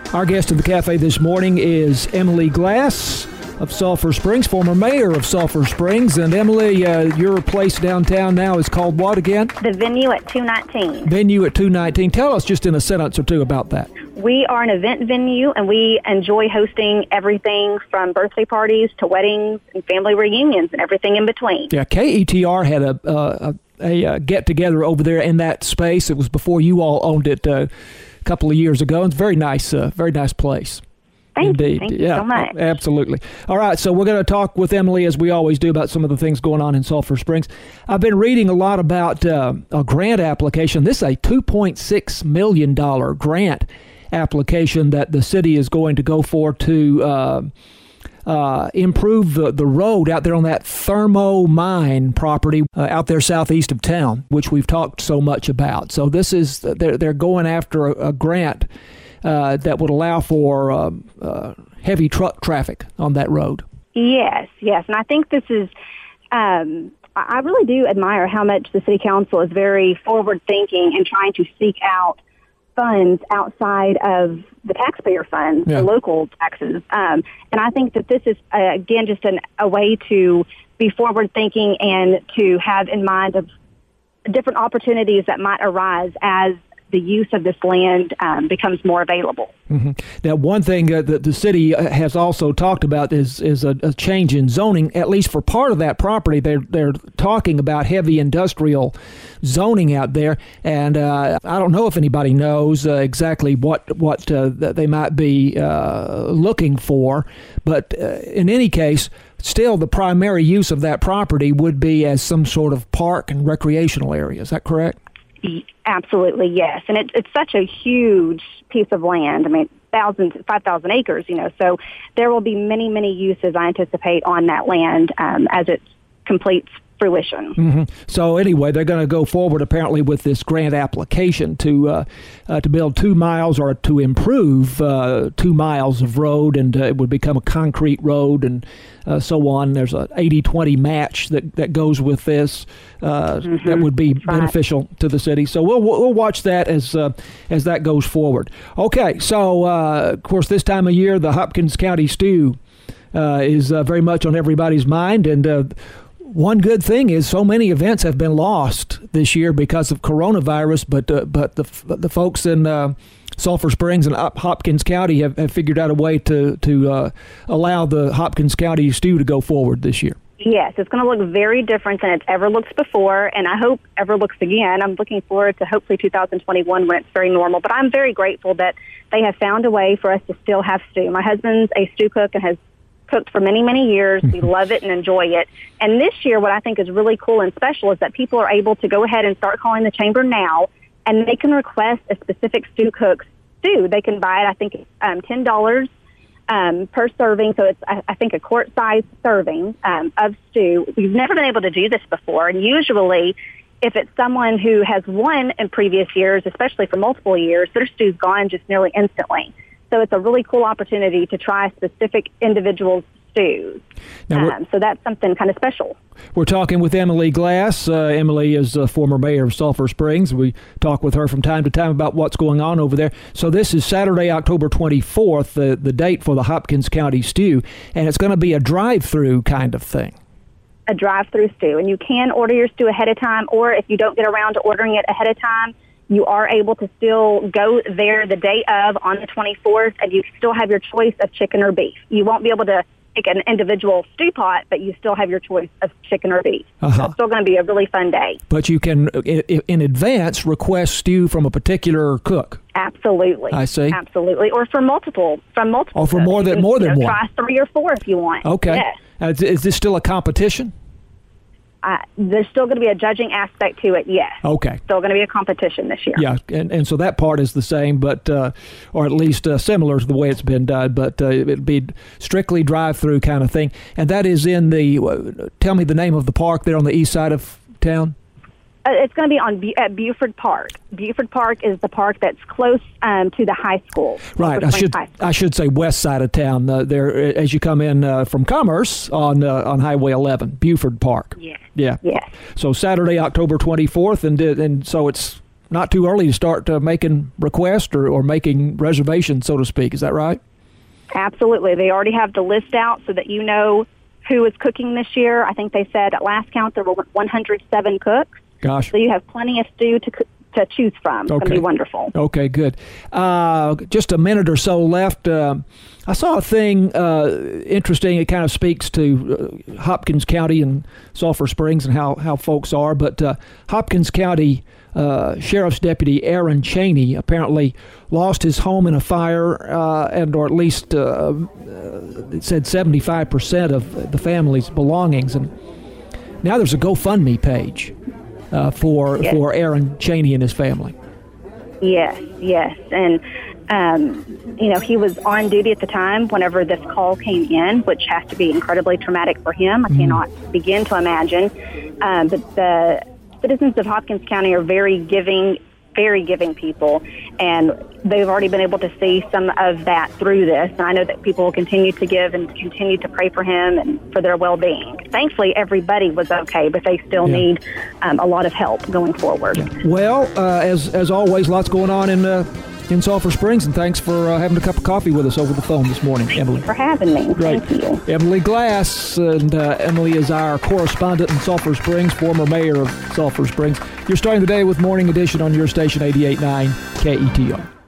Our guest of the cafe this morning is Emily Glass of Sulphur Springs, former mayor of Sulphur Springs. And Emily, your place downtown now is called what again? The Venue at 219. Venue at 219. Tell us just in a sentence or two about that. We are an event venue, and we enjoy hosting everything from birthday parties to weddings and family reunions and everything in between. Yeah, KETR had a get-together over there in that space. It was before you all owned it a couple of years ago. It's a very nice place. Thank you Yeah, so much. Absolutely. All right, so we're going to talk with Emily, as we always do, about some of the things going on in Sulphur Springs. I've been reading a lot about a grant application. This is a $2.6 million grant application that the city is going to go for to improve the road out there on that Thermo Mine property out there southeast of town, which we've talked so much about. So this is they're going after a grant that would allow for heavy truck traffic on that road. Yes, and I think this is, I really do admire how much the City Council is very forward-thinking and trying to seek out funds outside of the taxpayer funds, the local taxes. And I think that this is, again, just a way to be forward-thinking and to have in mind of different opportunities that might arise as the use of this land becomes more available. Mm-hmm. Now, one thing that the city has also talked about is a change in zoning, at least for part of that property. They're talking about heavy industrial zoning out there, and I don't know if anybody knows exactly what they might be looking for, but in any case, still the primary use of that property would be as some sort of park and recreational area. Is that correct? Absolutely, yes. And it's such a huge piece of land. I mean, 5,000 acres, so there will be many, many uses, I anticipate, on that land as it completes fruition. Mm-hmm. So anyway, they're going to go forward apparently with this grant application to build 2 miles or to improve 2 miles of road, and it would become a concrete road and so on. There's a 80-20 match that goes with this that would be beneficial to the city. So we'll watch that as that goes forward. Okay, so of course this time of year the Hopkins County Stew is very much on everybody's mind, and one good thing is so many events have been lost this year because of coronavirus, but the folks in Sulphur Springs and Hopkins County have figured out a way to allow the Hopkins County Stew to go forward this year. Yes, it's going to look very different than it's ever looked before, and I hope ever looks again. I'm looking forward to hopefully 2021 when it's very normal, but I'm very grateful that they have found a way for us to still have stew. My husband's a stew cook and has cooked for many, many years. We love it and enjoy it. And this year, what I think is really cool and special is that people are able to go ahead and start calling the chamber now, and they can request a specific stew cook's stew. They can buy it, I think, $10 per serving. So it's, I think, a quart-sized serving of stew. We've never been able to do this before, and usually if it's someone who has won in previous years, especially for multiple years, their stew's gone just nearly instantly. So it's a really cool opportunity to try specific individuals' stews. So that's something kind of special. We're talking with Emily Glass. Emily is a former mayor of Sulphur Springs. We talk with her from time to time about what's going on over there. So this is Saturday, October 24th, the date for the Hopkins County Stew, and it's going to be a drive-through kind of thing. A drive-through stew, and you can order your stew ahead of time, or if you don't get around to ordering it ahead of time, you are able to still go there the day of on the 24th, and you still have your choice of chicken or beef. You won't be able to pick an individual stew pot, but you still have your choice of chicken or beef. So it's still going to be a really fun day. But you can, in advance, request stew from a particular cook. Absolutely. I see. Absolutely. Or from multiple. Or for more than one. Try 3 or 4 if you want. Okay. Yes. Is this still a competition? There's still going to be a judging aspect to it, yes. Okay. Still going to be a competition this year. Yeah, and so that part is the same, but or at least similar to the way it's been done, but it'd be strictly drive-through kind of thing. And that is in the, tell me the name of the park there on the east side of town. It's going to be at Buford Park. Buford Park is the park that's close to the high school. Right. I should say west side of town. There, as you come in from Commerce on Highway 11, Buford Park. Yes. Yeah. Yes. So Saturday, October 24th, and so it's not too early to start making requests or making reservations, so to speak. Is that right? Absolutely. They already have the list out so that you know who is cooking this year. I think they said at last count there were 107 cooks. Gosh. So you have plenty of stew to choose from. It's going to be wonderful. Okay, good. Just a minute or so left. I saw a thing interesting. It kind of speaks to Hopkins County and Sulphur Springs and how folks are. But Hopkins County Sheriff's Deputy Aaron Cheney apparently lost his home in a fire, or at least it said 75% of the family's belongings. And now there's a GoFundMe page for Aaron Cheney and his family. Yes. And, he was on duty at the time whenever this call came in, which has to be incredibly traumatic for him. I cannot begin to imagine. But the citizens of Hopkins County are very giving people, and they've already been able to see some of that through this. And I know that people will continue to give and continue to pray for him and for their well-being. Thankfully, everybody was okay, but they still need a lot of help going forward. Yeah. Well, as always, lots going on in Sulphur Springs, and thanks for having a cup of coffee with us over the phone this morning, Emily. Thanks for having me. Great. Thank you. Emily Glass, and Emily is our correspondent in Sulphur Springs, former mayor of Sulphur Springs. You're starting the day with Morning Edition on your station 88.9 KETO.